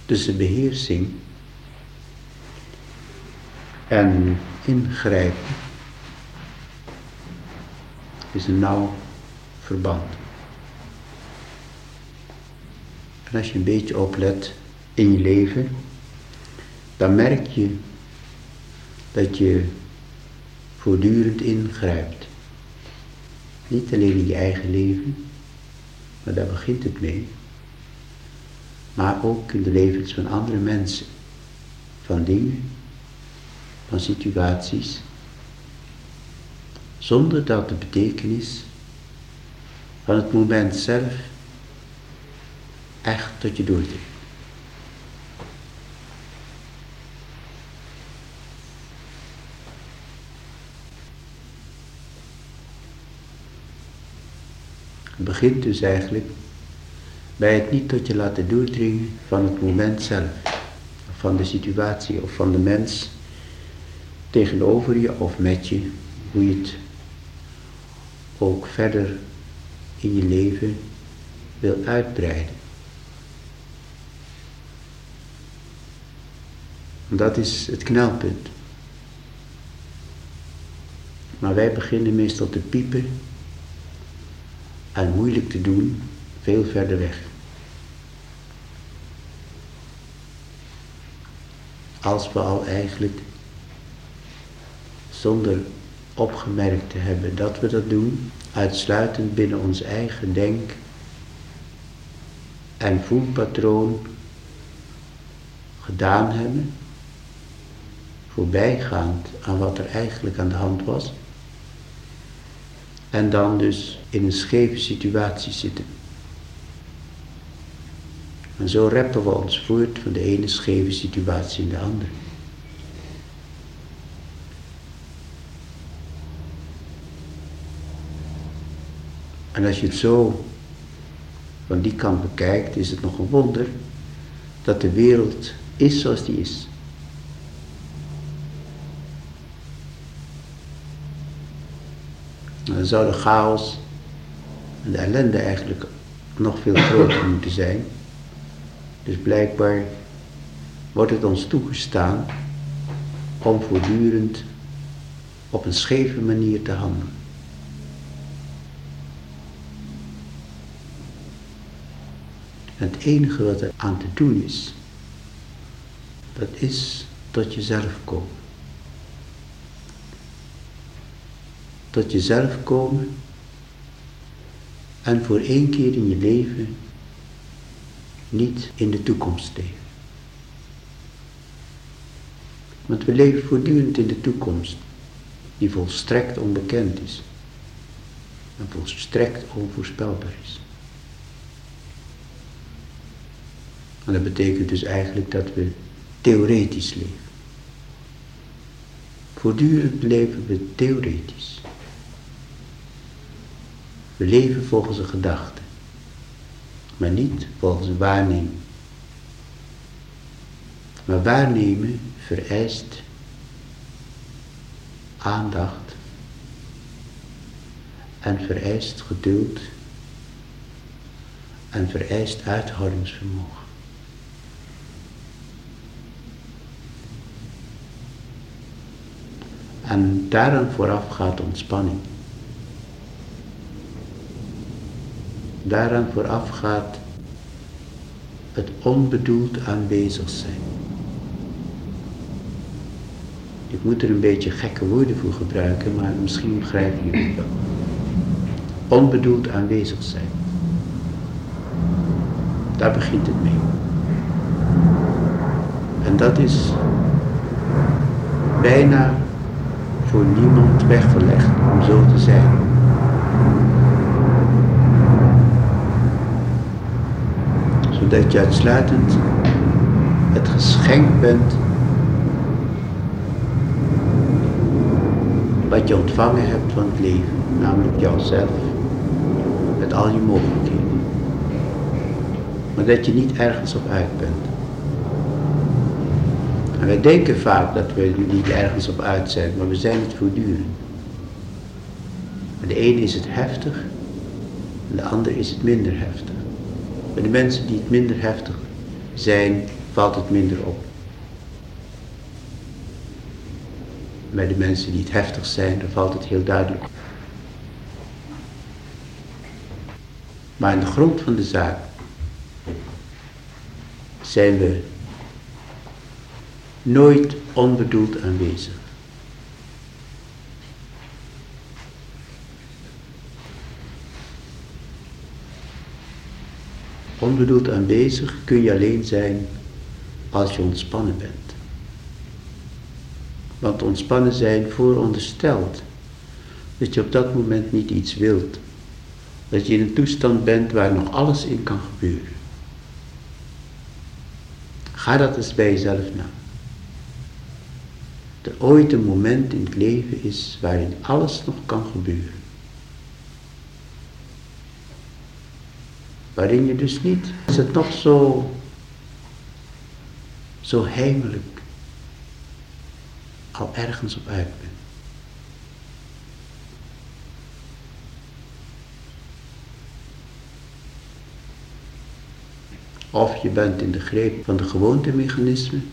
tussen beheersing en ingrijpen is een nauw verband. En als je een beetje oplet in je leven, dan merk je dat je voortdurend ingrijpt. Niet alleen in je eigen leven, maar daar begint het mee. Maar ook in de levens van andere mensen, van dingen, van situaties, zonder dat de betekenis van het moment zelf echt tot je doordringt. Het begint dus eigenlijk bij het niet tot je laten doordringen van het moment zelf, of van de situatie of van de mens tegenover je of met je, hoe je het ook verder in je leven wil uitbreiden. En dat is het knelpunt. Maar wij beginnen meestal te piepen en moeilijk te doen, veel verder weg. Als we al eigenlijk, zonder opgemerkt te hebben dat we dat doen, uitsluitend binnen ons eigen denk- en voelpatroon gedaan hebben, voorbijgaand aan wat er eigenlijk aan de hand was, en dan dus in een scheve situatie zitten. En zo reppen we ons voort van de ene scheve situatie in de andere. En als je het zo van die kant bekijkt, is het nog een wonder dat de wereld is zoals die is. Dan zou de chaos en de ellende eigenlijk nog veel groter moeten zijn. Dus blijkbaar wordt het ons toegestaan om voortdurend op een scheve manier te handelen. En het enige wat er aan te doen is, dat is tot jezelf komen. Tot jezelf komen en voor één keer in je leven niet in de toekomst leven. Want we leven voortdurend in de toekomst, die volstrekt onbekend is en volstrekt onvoorspelbaar is. En dat betekent dus eigenlijk dat we theoretisch leven. Voortdurend leven we theoretisch. We leven volgens een gedachte, maar niet volgens een waarneming. Maar waarnemen vereist aandacht en vereist geduld en vereist uithoudingsvermogen. En daaraan vooraf gaat ontspanning. Daaraan vooraf gaat het onbedoeld aanwezig zijn. Ik moet er een beetje gekke woorden voor gebruiken, maar misschien begrijpen jullie het wel. Onbedoeld aanwezig zijn. Daar begint het mee. En dat is bijna voor niemand weggelegd om zo te zijn. Zodat je uitsluitend het geschenk bent wat je ontvangen hebt van het leven, namelijk jouzelf, met al je mogelijkheden. Maar dat je niet ergens op uit bent. En wij denken vaak dat we niet ergens op uit zijn, maar we zijn het voortdurend. Bij de ene is het heftig, en de ander is het minder heftig. Bij de mensen die het minder heftig zijn, valt het minder op. Bij de mensen die het heftig zijn, dan valt het heel duidelijk op. Maar in de grond van de zaak zijn we nooit onbedoeld aanwezig. Onbedoeld aanwezig kun je alleen zijn als je ontspannen bent. Want ontspannen zijn vooronderstelt dat je op dat moment niet iets wilt. Dat je in een toestand bent waar nog alles in kan gebeuren. Ga dat eens bij jezelf na. Dat er ooit een moment in het leven is waarin alles nog kan gebeuren. Waarin je dus niet, is het nog zo heimelijk, al ergens op uit bent. Of je bent in de greep van de gewoontemechanismen.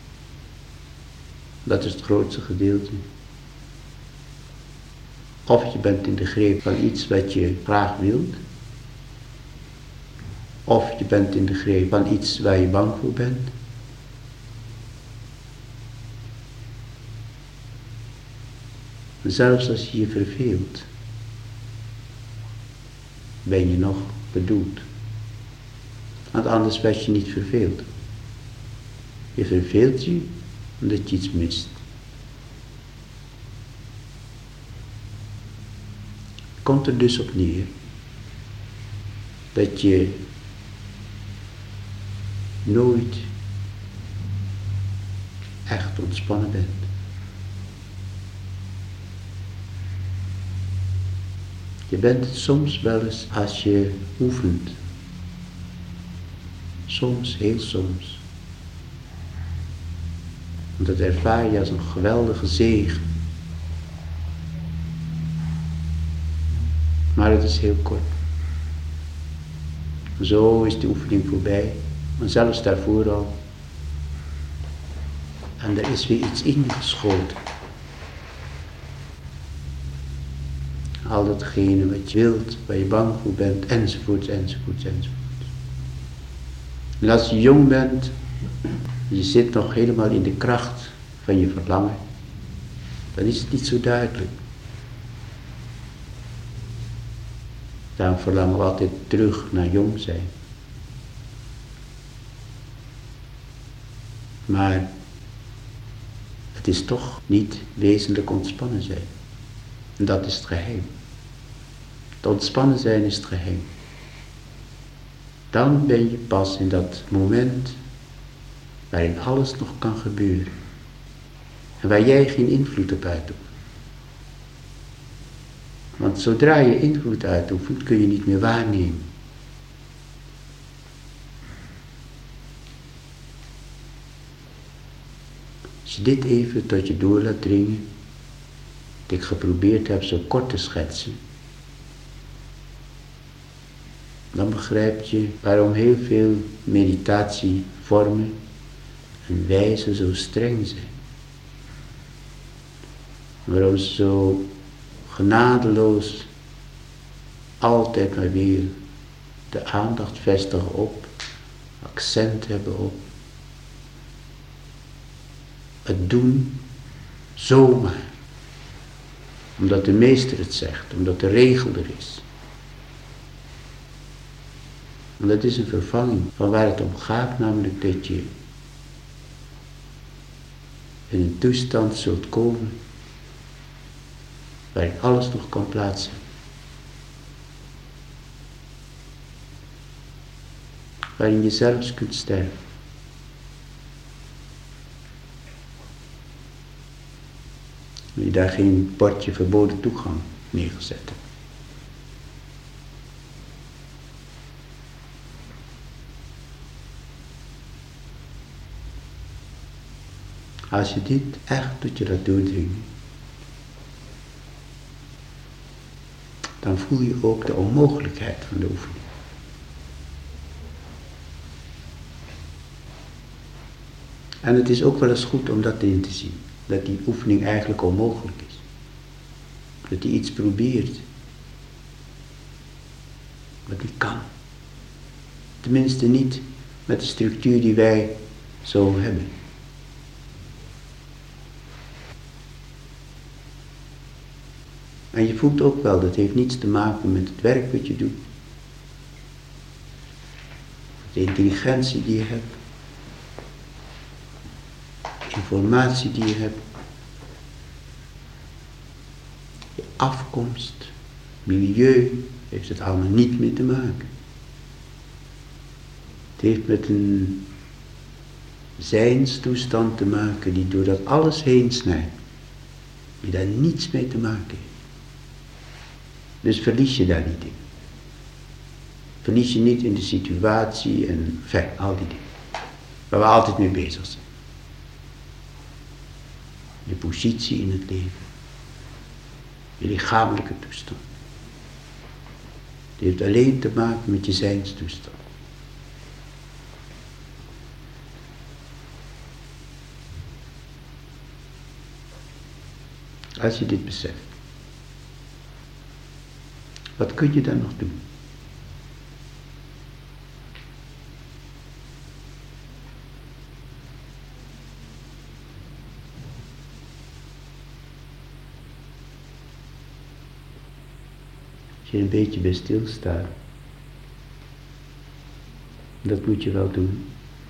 Dat is het grootste gedeelte. Of je bent in de greep van iets wat je graag wilt. Of je bent in de greep van iets waar je bang voor bent. Zelfs als je je verveelt, ben je nog bedoeld. Want anders werd je niet verveeld. Je verveelt je omdat je iets mist. Komt er dus op neer dat je nooit echt ontspannen bent. Je bent het soms wel eens als je oefent. Soms, heel soms. Want dat ervaar je als een geweldige zegen. Maar het is heel kort. Zo is de oefening voorbij. Maar zelfs daarvoor al. En er is weer iets ingeschoten. Al datgene wat je wilt, waar je bang voor bent, enzovoorts, enzovoorts, enzovoorts. En als je jong bent, je zit nog helemaal in de kracht van je verlangen, dan is het niet zo duidelijk. Daarom verlangen we altijd terug naar jong zijn. Maar het is toch niet wezenlijk ontspannen zijn. En dat is het geheim. Het ontspannen zijn is het geheim. Dan ben je pas in dat moment waarin alles nog kan gebeuren. En waar jij geen invloed op uitoefent. Want zodra je invloed uitoefent, kun je niet meer waarnemen. Als je dit even tot je door laat dringen, dat ik geprobeerd heb zo kort te schetsen, dan begrijp je waarom heel veel meditatievormen en wijzen zo streng zijn. Waarom ze zo genadeloos altijd maar weer de aandacht vestigen op, accent hebben op het doen zomaar. Omdat de meester het zegt, omdat de regel er is. En dat is een vervanging van waar het om gaat, namelijk dat je in een toestand zult komen waarin alles nog kan plaatsen. Waarin je zelfs kunt sterven. En je daar geen bordje verboden toegang neergezet hebt. Als je dit echt tot je laat doordringen, dan voel je ook de onmogelijkheid van de oefening. En het is ook wel eens goed om dat in te zien. Dat die oefening eigenlijk onmogelijk is. Dat hij iets probeert. Wat niet kan. Tenminste niet met de structuur die wij zo hebben. En je voelt ook wel, dat heeft niets te maken met het werk wat je doet. De intelligentie die je hebt. De informatie die je hebt. Je afkomst, milieu, heeft het allemaal niet mee te maken. Het heeft met een zijnstoestand te maken die door dat alles heen snijdt. Die daar niets mee te maken heeft. Dus verlies je daar niet in. Verlies je niet in de situatie en al die dingen. Waar we altijd mee bezig zijn. Je positie in het leven. Je lichamelijke toestand. Die heeft alleen te maken met je zijnstoestand. Als je dit beseft. Wat kun je dan nog doen? Als je een beetje bij stilstaat. Dat moet je wel doen.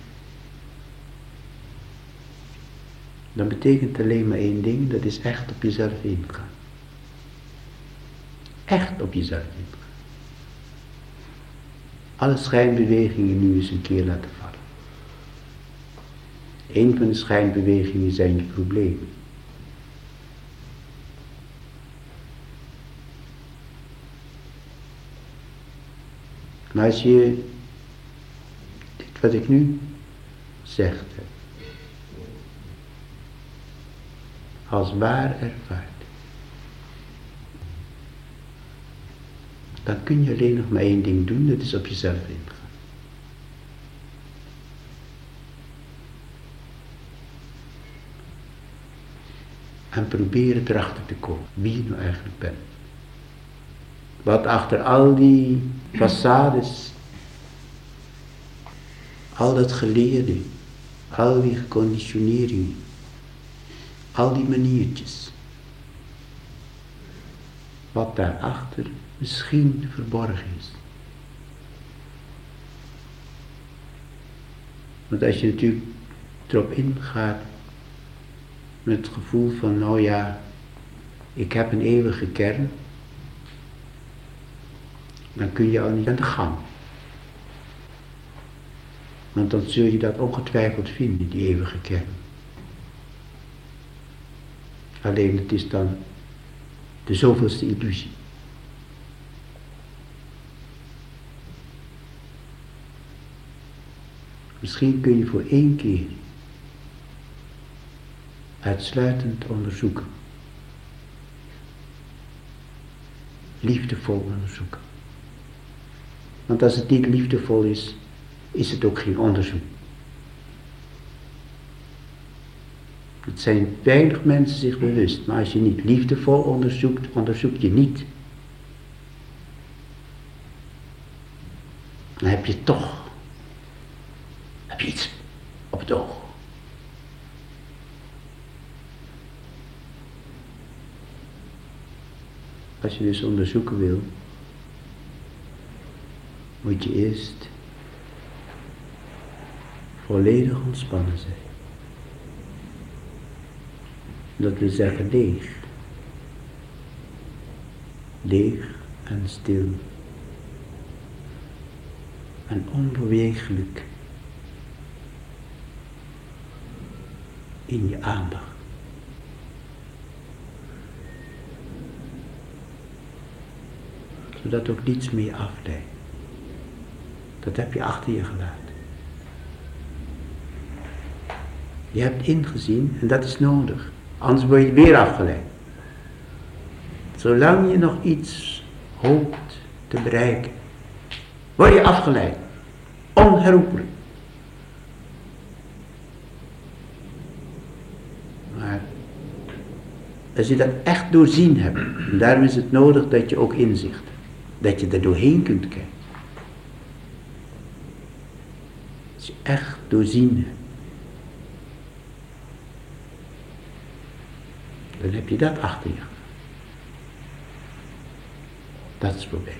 Dan betekent het alleen maar één ding, dat is echt op jezelf ingaan. Echt op jezelf ingaan. Alle schijnbewegingen nu eens een keer laten vallen. Een van de schijnbewegingen zijn je problemen. Maar als je dit wat ik nu zeg heb, als waar ervaart, dan kun je alleen nog maar één ding doen, dat is op jezelf ingaan. En proberen erachter te komen wie je nou eigenlijk bent. Wat achter al die façades, al dat geleerde, al die geconditioneringen, al die maniertjes, wat daarachter misschien verborgen is. Want als je natuurlijk erop ingaat met het gevoel van, nou ja, ik heb een eeuwige kern, dan kun je al niet aan de gang. Want dan zul je dat ongetwijfeld vinden, die eeuwige kern. Alleen het is dan de zoveelste illusie. Misschien kun je voor één keer uitsluitend onderzoeken. Liefdevol onderzoeken. Want als het niet liefdevol is, is het ook geen onderzoek. Het zijn weinig mensen zich bewust, maar als je niet liefdevol onderzoekt, onderzoek je niet. Dan heb je toch iets op het oog. Als je dus onderzoeken wil, moet je eerst volledig ontspannen zijn. Dat wil zeggen leeg. Leeg en stil. En onbeweeglijk in je aandacht. Zodat ook niets meer afleidt. Dat heb je achter je gelaten. Je hebt ingezien en dat is nodig. Anders word je weer afgeleid. Zolang je nog iets hoopt te bereiken, word je afgeleid. Onherroepelijk. Als je dat echt doorzien hebt, en daarom is het nodig dat je ook inzicht hebt. Dat je er doorheen kunt kijken. Als je echt doorzien hebt. Dan heb je dat achter je. Dat is het probleem.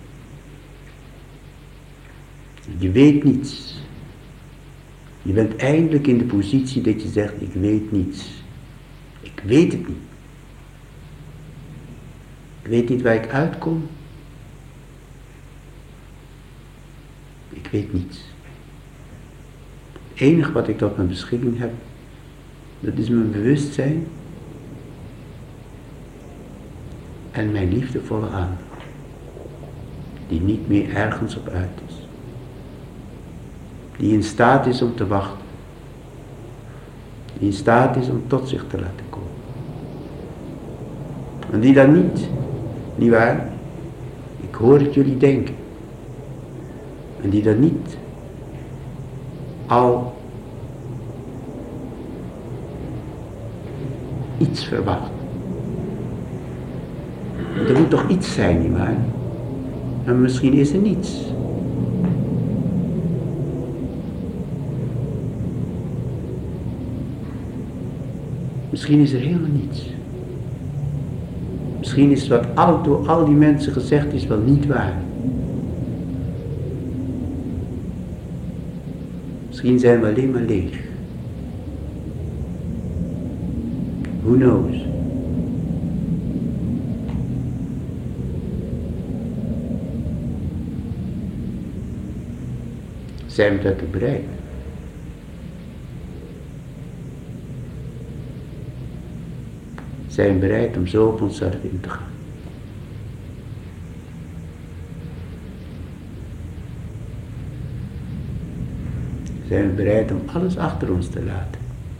Je weet niets. Je bent eindelijk in de positie dat je zegt, ik weet niets. Ik weet het niet. Ik weet niet waar ik uitkom. Ik weet niets. Het enige wat ik tot mijn beschikking heb, dat is mijn bewustzijn en mijn liefdevolle aandacht, die niet meer ergens op uit is. Die in staat is om te wachten. Die in staat is om tot zich te laten komen. En die dan niet waar, ik hoor het jullie denken. En die dan niet al iets verwacht. Er moet toch iets zijn, nietwaar? En misschien is er niets. Misschien is er helemaal niets. Misschien is wat door al die mensen gezegd is wel niet waar. Misschien zijn we alleen maar leeg. Who knows? Zijn we daartoe bereid? Zijn we bereid om zo op onszelf in te gaan? Zijn we bereid om alles achter ons te laten?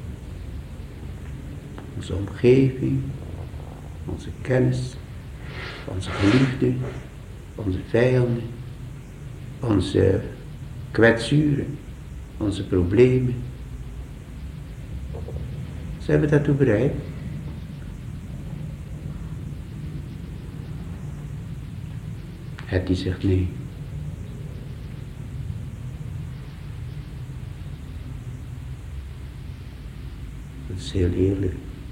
Onze omgeving, onze kennis, onze geliefden, onze vijanden, onze kwetsuren, onze problemen. Zijn we daartoe bereid? Het die zegt nee. Dat is heel eerlijk.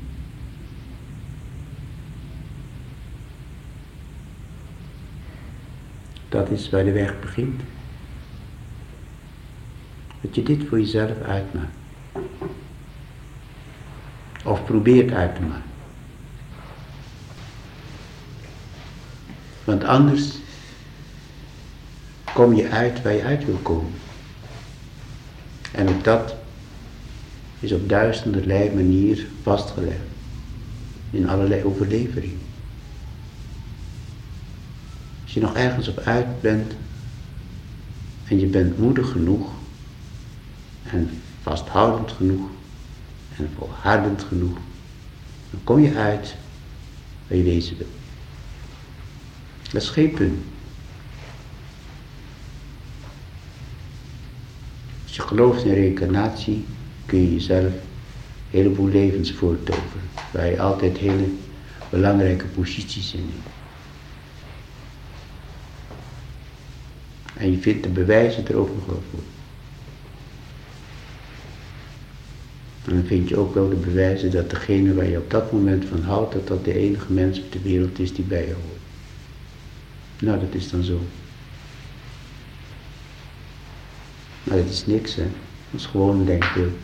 Dat is waar de weg begint. Dat je dit voor jezelf uitmaakt. Of probeert uit te maken. Want anders kom je uit waar je uit wil komen. En ook dat is op duizenderlei manier vastgelegd. In allerlei overleveringen. Als je nog ergens op uit bent en je bent moedig genoeg en vasthoudend genoeg en volhardend genoeg, dan kom je uit waar je wezen wil. Dat is geen punt. Als je gelooft in reïncarnatie, kun je jezelf een heleboel levens voortoveren, waar je altijd hele belangrijke posities in hebt. En je vindt de bewijzen er ook nog wel voor. En dan vind je ook wel de bewijzen dat degene waar je op dat moment van houdt, dat dat de enige mens op de wereld is die bij je hoort. Nou, dat is dan zo. Maar dat is niks, hè. Dat is gewoon een denkbeeld.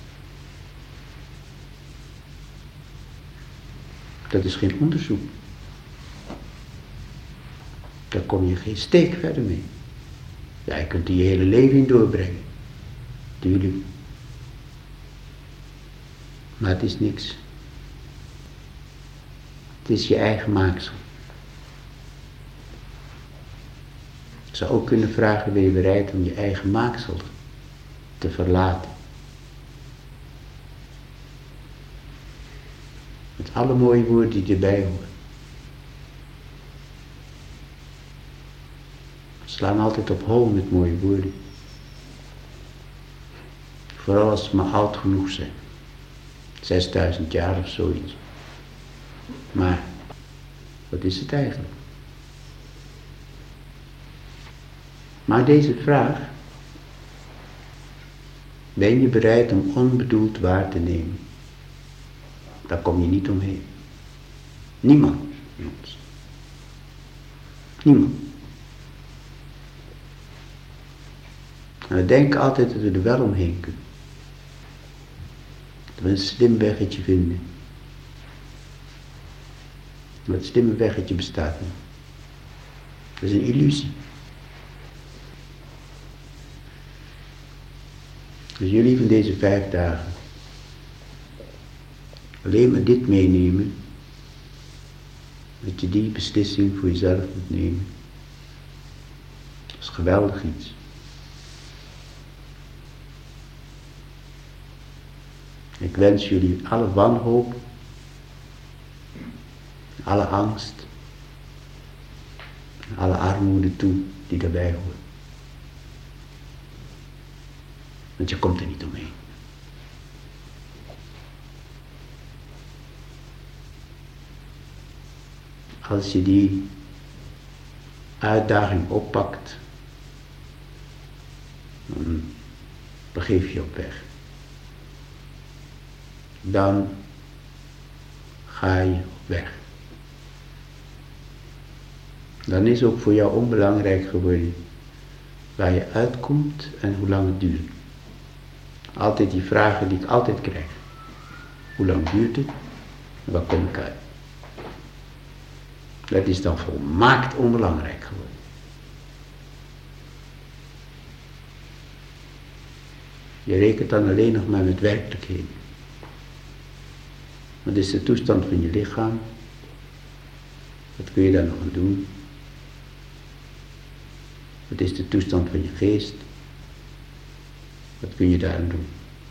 Dat is geen onderzoek. Daar kom je geen steek verder mee. Ja, je kunt er je hele leven in doorbrengen. Tuurlijk. Maar het is niks. Het is je eigen maaksel. Ik zou ook kunnen vragen, ben je bereid om je eigen maaksel te verlaten? Met alle mooie woorden die erbij horen. We slaan altijd op hol met mooie woorden. Vooral als ze maar oud genoeg zijn. 6000 jaar of zoiets. Maar, wat is het eigenlijk? Maar deze vraag, ben je bereid om onbedoeld waar te nemen? Daar kom je niet omheen. Niemand van ons. Niemand. En we denken altijd dat we er wel omheen kunnen. Dat we een slim weggetje vinden. Maar het slimme weggetje bestaat niet. Dat is een illusie. Dus jullie van deze 5 dagen alleen maar dit meenemen, dat je die beslissing voor jezelf moet nemen. Dat is geweldig iets. Ik wens jullie alle wanhoop, alle angst, alle armoede toe die daarbij hoort. Want je komt er niet omheen. Als je die uitdaging oppakt, dan begeef je op weg. Dan ga je op weg. Dan is ook voor jou onbelangrijk geworden waar je uitkomt en hoe lang het duurt. Altijd die vragen die ik altijd krijg. Hoe lang duurt het en waar kom ik uit? Dat is dan volmaakt onbelangrijk geworden. Je rekent dan alleen nog maar met werkelijkheden. Wat is de toestand van je lichaam? Wat kun je daar nog aan doen? Wat is de toestand van je geest? Wat kun je daar aan doen?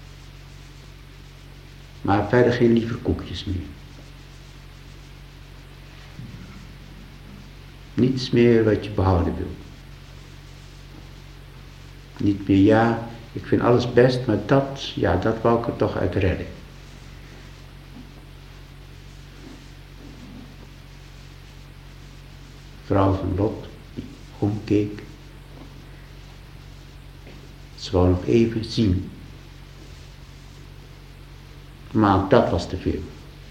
Maar verder geen liever koekjes meer. Niets meer wat je behouden wil. Niet meer, ja, ik vind alles best, maar dat wou ik er toch uit redden. Vrouw van Lot, die omkeek. Ze wou nog even zien. Maar dat was te veel.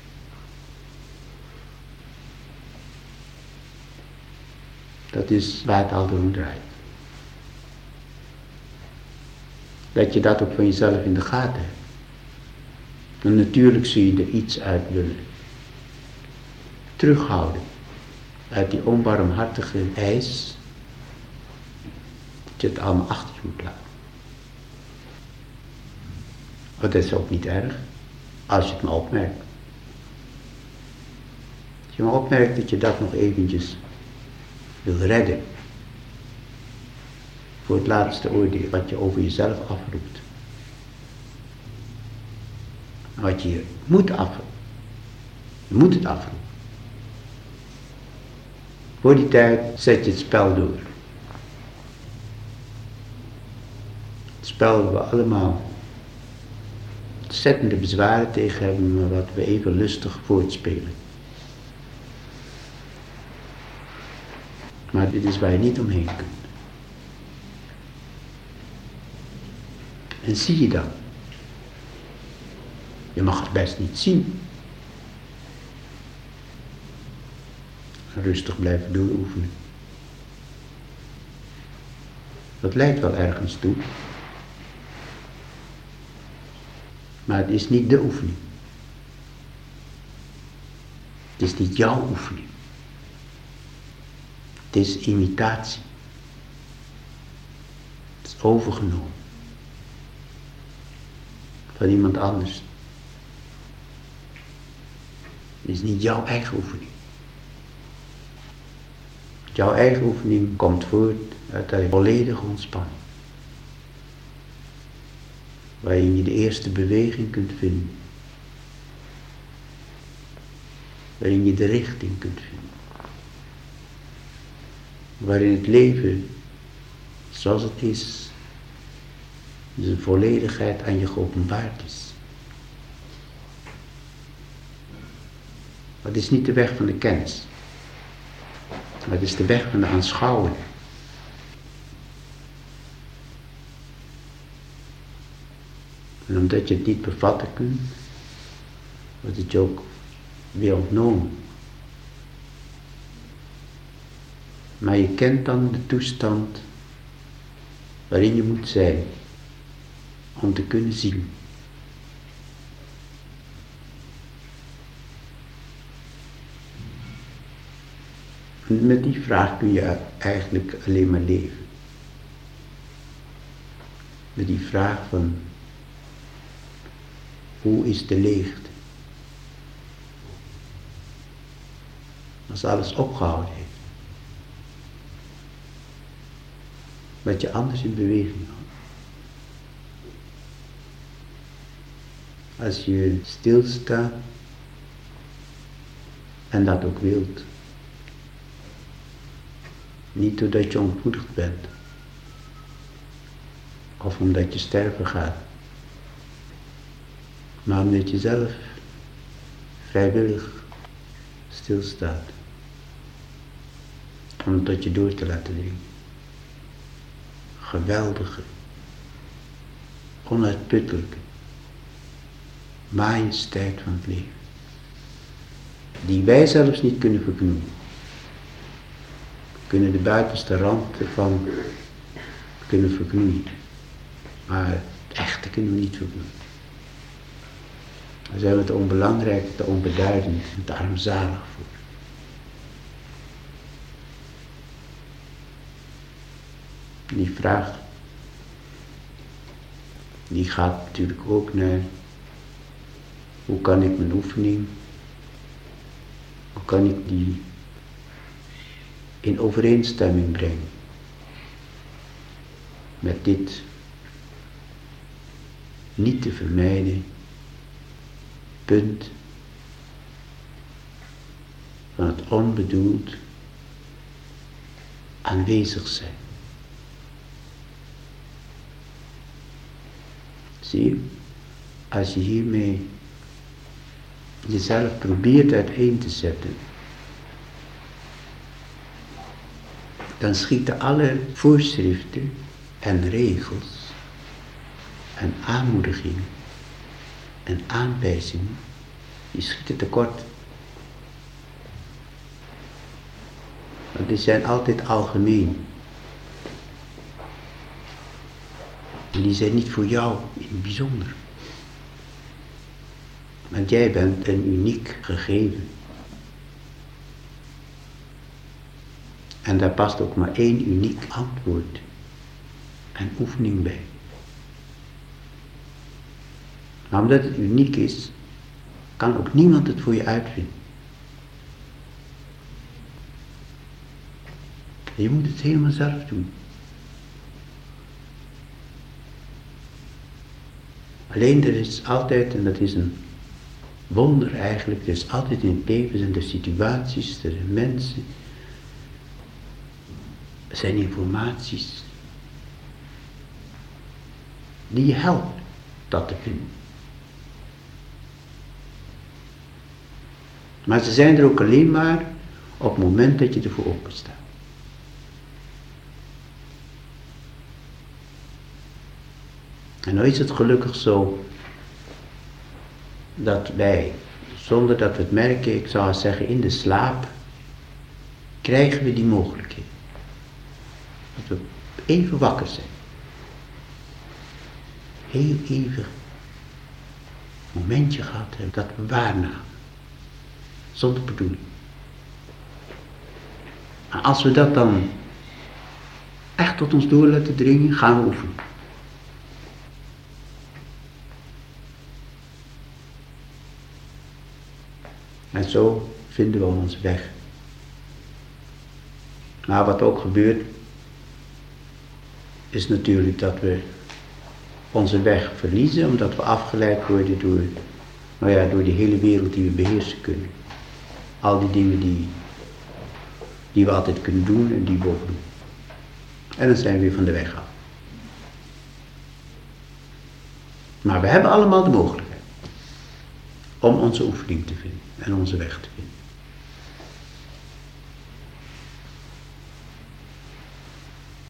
Dat is waar het altijd om draait. Dat je dat ook van jezelf in de gaten hebt. En natuurlijk zul je er iets uit willen. Terughouden. Uit die onbarmhartige eis. Dat je het allemaal achter je moet laten. Maar dat is ook niet erg. Als je het maar opmerkt. Als je maar opmerkt dat je dat nog eventjes wil redden. Voor het laatste oordeel wat je over jezelf afroept. Wat je moet afroepen. Je moet het afroepen. Voor die tijd zet je het spel door. Het spel waar we allemaal ontzettende bezwaren tegen hebben, maar wat we even lustig voortspelen. Maar dit is waar je niet omheen kunt. En zie je dan? Je mag het best niet zien. Rustig blijven dooroefenen. Dat leidt wel ergens toe. Maar het is niet de oefening. Het is niet jouw oefening. Het is imitatie. Het is overgenomen. Van iemand anders. Het is niet jouw eigen oefening. Jouw eigen oefening komt voort uit de volledige ontspanning. Waarin je de eerste beweging kunt vinden. Waarin je de richting kunt vinden. Waarin het leven, zoals het is, in zijn volledigheid aan je geopenbaard is. Maar het is niet de weg van de kennis. Maar het is de weg van de aanschouwing. En omdat je het niet bevatten kunt, wordt het je ook weer ontnomen. Maar je kent dan de toestand waarin je moet zijn om te kunnen zien. En met die vraag kun je eigenlijk alleen maar leven. Met die vraag van hoe is de leegte? Als alles opgehouden heeft. Wat je anders in beweging houdt. Als je stilstaat en dat ook wilt. Niet doordat je ontmoedigd bent. Of omdat je sterven gaat. Maar omdat je zelf vrijwillig stilstaat. Om het tot je door te laten dringen. Geweldige, onuitputtelijke majesteit van het leven. Die wij zelfs niet kunnen verknoeien. We kunnen de buitenste rand ervan verknoeien. Maar het echte kunnen we niet verknoeien. Daar zijn we te onbelangrijk, te onbeduidend en te armzalig voor. Die vraag, die gaat natuurlijk ook naar, hoe kan ik mijn oefening, hoe kan ik die in overeenstemming brengen met dit niet te vermijden punt van het onbedoeld aanwezig zijn. Zie je, als je hiermee jezelf probeert uiteen te zetten, dan schieten alle voorschriften en regels en aanmoedigingen en aanwijzingen, die schieten tekort. Want die zijn altijd algemeen. En die zijn niet voor jou in het bijzonder. Want jij bent een uniek gegeven. En daar past ook maar één uniek antwoord en oefening bij. Maar omdat het uniek is, kan ook niemand het voor je uitvinden. Je moet het helemaal zelf doen. Alleen er is altijd, en dat is een wonder eigenlijk, er is altijd in het leven, zijn er situaties, er zijn mensen, er zijn informaties die je helpen dat te vinden. Maar ze zijn er ook alleen maar op het moment dat je ervoor openstaat. En nou is het gelukkig zo dat wij, zonder dat we het merken, ik zou zeggen in de slaap, krijgen we die mogelijkheid. Dat we even wakker zijn. Heel even een momentje gehad hebben dat we waarnamen. Zonder bedoeling. Maar als we dat dan echt tot ons door laten dringen, gaan we oefenen. En zo vinden we onze weg. Maar wat ook gebeurt, is natuurlijk dat we onze weg verliezen, omdat we afgeleid worden door die hele wereld die we beheersen kunnen. Al die dingen die we altijd kunnen doen en die we ook doen. En dan zijn we weer van de weg af. Maar we hebben allemaal de mogelijkheid om onze oefening te vinden en onze weg te vinden.